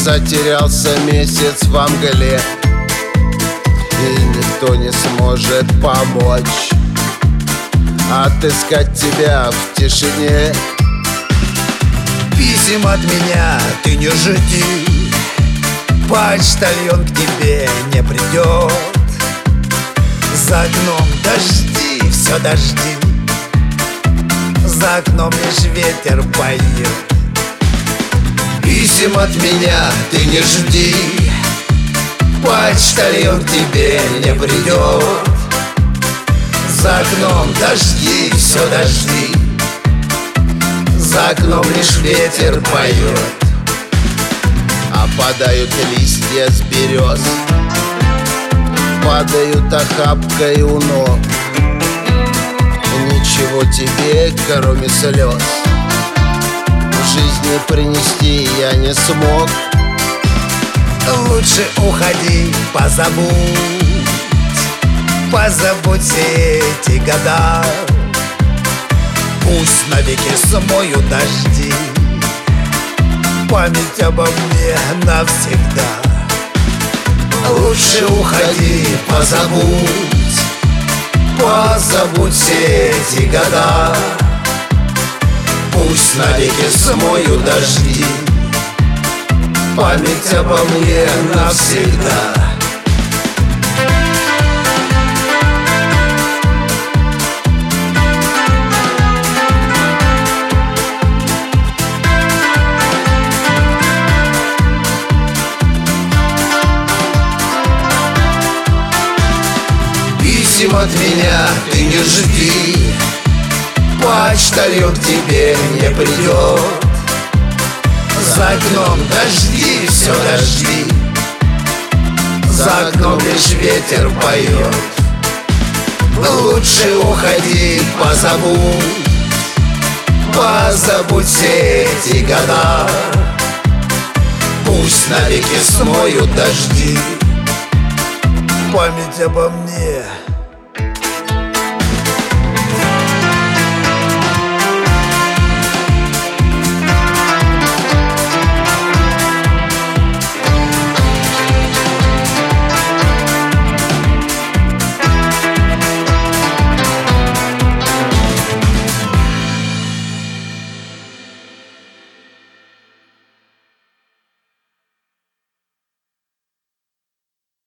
Затерялся месяц во мгле, и никто не сможет помочь отыскать тебя в тишине. Писем от меня ты не жди, почтальон к тебе не придет. За окном дожди, все дожди, за окном лишь ветер поет. Писем от меня ты не жди, почтальон к тебе не придет. За окном дожди, все дожди, за окном лишь ветер поет. Опадают листья с берез, падают охапкой у ног. Ничего тебе, кроме слез, в жизни принести я не смог. Лучше уходи, позабудь все эти года. Пусть навеки смоют дожди память обо мне навсегда. Лучше уходи, позабудь все эти года. Пусть навеки смоют дожди память обо мне навсегда. Писем от меня ты не жди, почтальон к тебе не придет. За окном дожди, все дожди, за окном лишь ветер поет. Лучше уходи, позабудь все эти года. Пусть навеки смоют дожди память обо мне